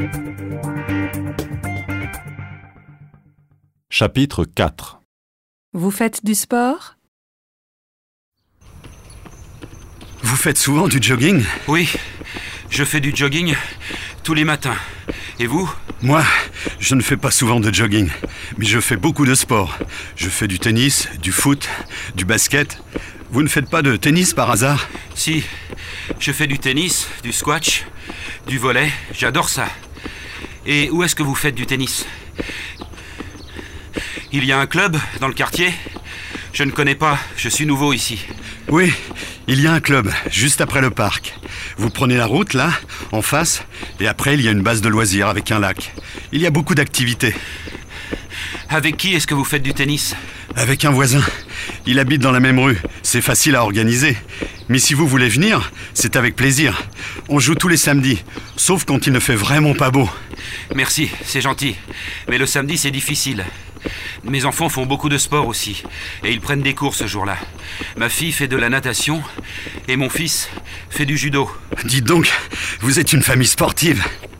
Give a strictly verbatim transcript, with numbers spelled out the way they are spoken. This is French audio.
Chapitre quatre. Vous faites du sport ? Vous faites souvent du jogging ? Oui, je fais du jogging tous les matins. Et vous ? Moi, je ne fais pas souvent de jogging, mais je fais beaucoup de sport. Je fais du tennis, du foot, du basket. Vous ne faites pas de tennis par hasard ? Si, je fais du tennis, du squash, du volley, j'adore ça. Et où est-ce que vous faites du tennis ? Il y a un club dans le quartier ? Je ne connais pas, je suis nouveau ici. Oui, il y a un club, juste après le parc. Vous prenez la route, là, en face, et après, il y a une base de loisirs avec un lac. Il y a beaucoup d'activités. Avec qui est-ce que vous faites du tennis ? Avec un voisin. Il habite dans la même rue. C'est facile à organiser. Mais si vous voulez venir, c'est avec plaisir. On joue tous les samedis, sauf quand il ne fait vraiment pas beau. Merci, c'est gentil. Mais le samedi, c'est difficile. Mes enfants font beaucoup de sport aussi, et ils prennent des cours ce jour-là. Ma fille fait de la natation, et mon fils fait du judo. Dites donc, vous êtes une famille sportive.